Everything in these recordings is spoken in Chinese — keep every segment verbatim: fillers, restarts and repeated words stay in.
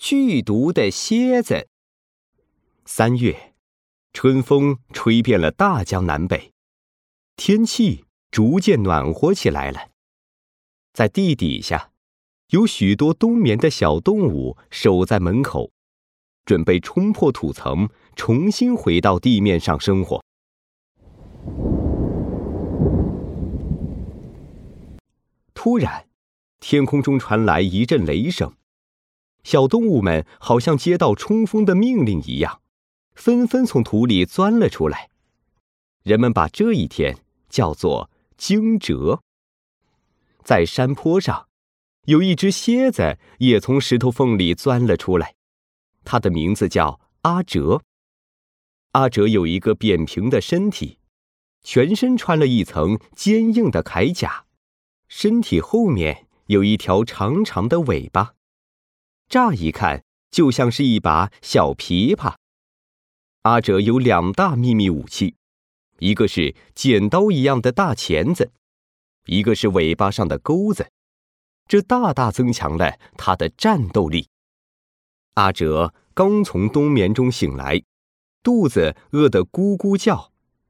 剧毒的蝎子。三月，春风吹遍了大江南北，天气逐渐暖和起来了。在地底下，有许多冬眠的小动物守在门口，准备冲破土层，重新回到地面上生活。突然，天空中传来一阵雷声，小动物们好像接到冲锋的命令一样，纷纷从土里钻了出来。人们把这一天叫做惊蛰。在山坡上，有一只蝎子也从石头缝里钻了出来，它的名字叫阿哲。阿哲有一个扁平的身体，全身穿了一层坚硬的铠甲，身体后面有一条长长的尾巴，乍一看就像是一把小琵琶。阿哲有两大秘密武器，一个是剪刀一样的大钳子，一个是尾巴上的钩子，这大大增强了他的战斗力。阿哲刚从冬眠中醒来，肚子饿得咕咕叫。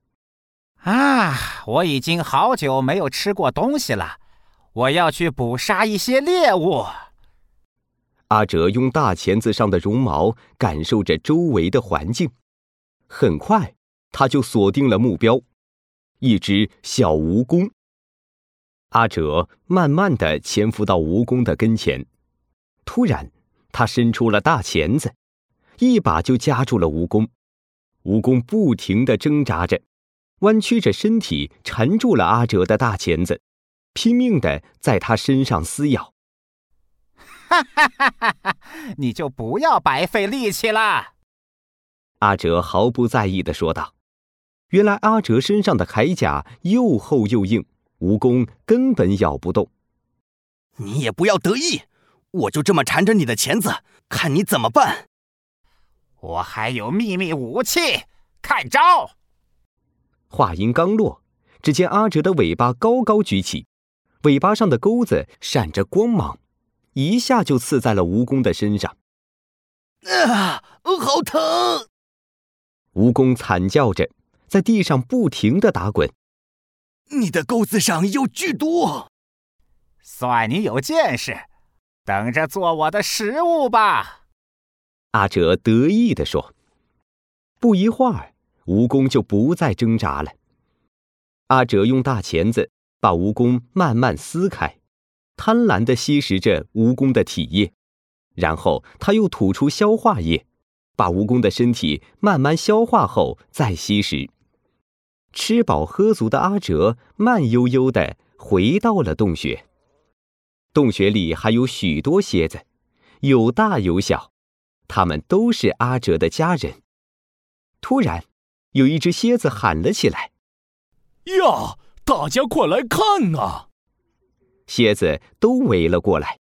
啊，我已经好久没有吃过东西了，我要去捕杀一些猎物。 阿哲用大钳子上的绒毛感受着周围的环境，很快他就锁定了目标，一只小蜈蚣。阿哲慢慢地潜伏到蜈蚣的跟前，突然他伸出了大钳子，一把就夹住了蜈蚣。蜈蚣不停地挣扎着，弯曲着身体缠住了阿哲的大钳子，拼命地在他身上撕咬。 哈哈哈哈哈！你就不要白费力气了。 阿哲毫不在意地说道。原来阿哲身上的铠甲又厚又硬，蜈蚣根本咬不动。 你也不要得意，我就这么缠着你的钳子，看你怎么办。 我还有秘密武器，看招！ 话音刚落，只见阿哲的尾巴高高举起，尾巴上的钩子闪着光芒，一下就刺在了蜈蚣的身上。 啊，好疼！ 蜈蚣惨叫着，在地上不停地打滚。 你的钩子上有剧毒！ 算你有见识，等着做我的食物吧！ 阿哲得意地说。不一会儿，蜈蚣就不再挣扎了。阿哲用大钳子把蜈蚣慢慢撕开，贪婪地吸食着蜈蚣的体液，然后他又吐出消化液，把蜈蚣的身体慢慢消化后再吸食。吃饱喝足的阿哲慢悠悠地回到了洞穴。洞穴里还有许多蝎子，有大有小，它们都是阿哲的家人。突然，有一只蝎子喊了起来： 呀，大家快来看啊！ 蝎子都围了过来。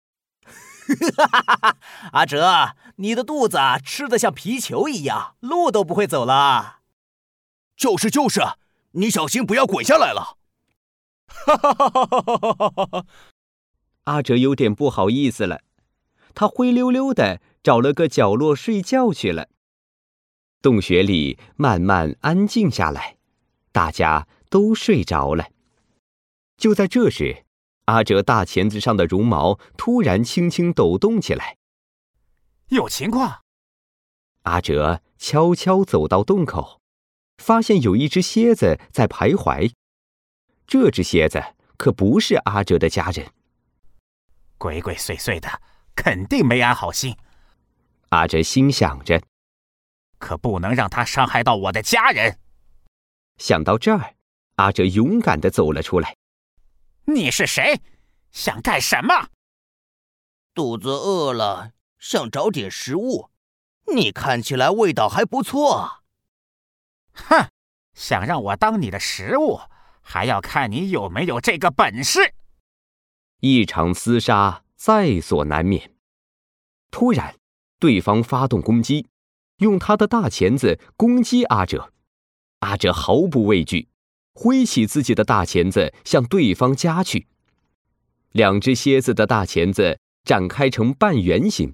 阿哲，你的肚子吃得像皮球一样，路都不会走了。就是就是，你小心不要滚下来了。 哈哈哈哈哈哈哈！ 阿哲有点不好意思了，他灰溜溜地找了个角落睡觉去了。洞穴里慢慢安静下来，大家都睡着了。就在这时，阿哲大钳子上的绒毛突然轻轻抖动起来。 有情况！ 阿哲悄悄走到洞口，发现有一只蝎子在徘徊。这只蝎子可不是阿哲的家人。 鬼鬼祟祟的，肯定没安好心。 阿哲心想着， 可不能让他伤害到我的家人。 想到这儿，阿哲勇敢地走了出来。 你是谁？想干什么？ 肚子饿了，想找点食物。你看起来味道还不错。 哼，想让我当你的食物，还要看你有没有这个本事。 一场厮杀在所难免。突然，对方发动攻击，用他的大钳子攻击阿哲。阿哲毫不畏惧，挥起自己的大钳子向对方夹去。两只蝎子的大钳子展开成半圆形，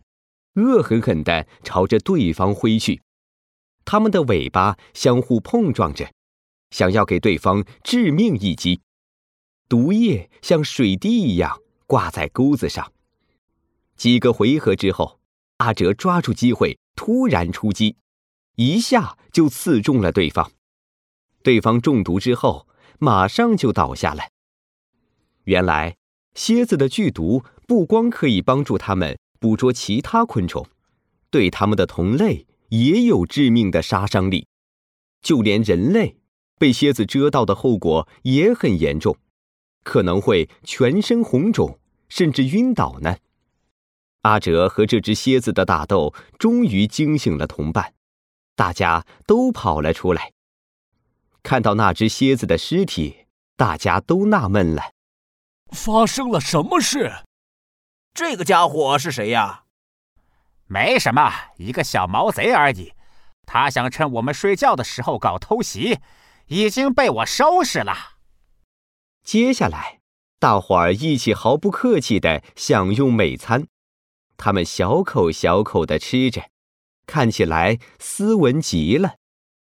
恶狠狠地朝着对方挥去，它们的尾巴相互碰撞着，想要给对方致命一击。毒液像水滴一样挂在钩子上。几个回合之后，阿哲抓住机会突然出击，一下就刺中了对方。对方中毒之后马上就倒下了。原来蝎子的剧毒不光可以帮助它们捕捉其他昆虫，对它们的同类也有致命的杀伤力。就连人类被蝎子蛰到的后果也很严重，可能会全身红肿，甚至晕倒呢。阿哲和这只蝎子的打斗终于惊醒了同伴，大家都跑了出来。看到那只蝎子的尸体，大家都纳闷了。 发生了什么事？ 这个家伙是谁呀？ 没什么，一个小毛贼而已。他想趁我们睡觉的时候搞偷袭，已经被我收拾了。 接下来，大伙儿一起毫不客气地享用美餐。他们小口小口地吃着，看起来斯文极了。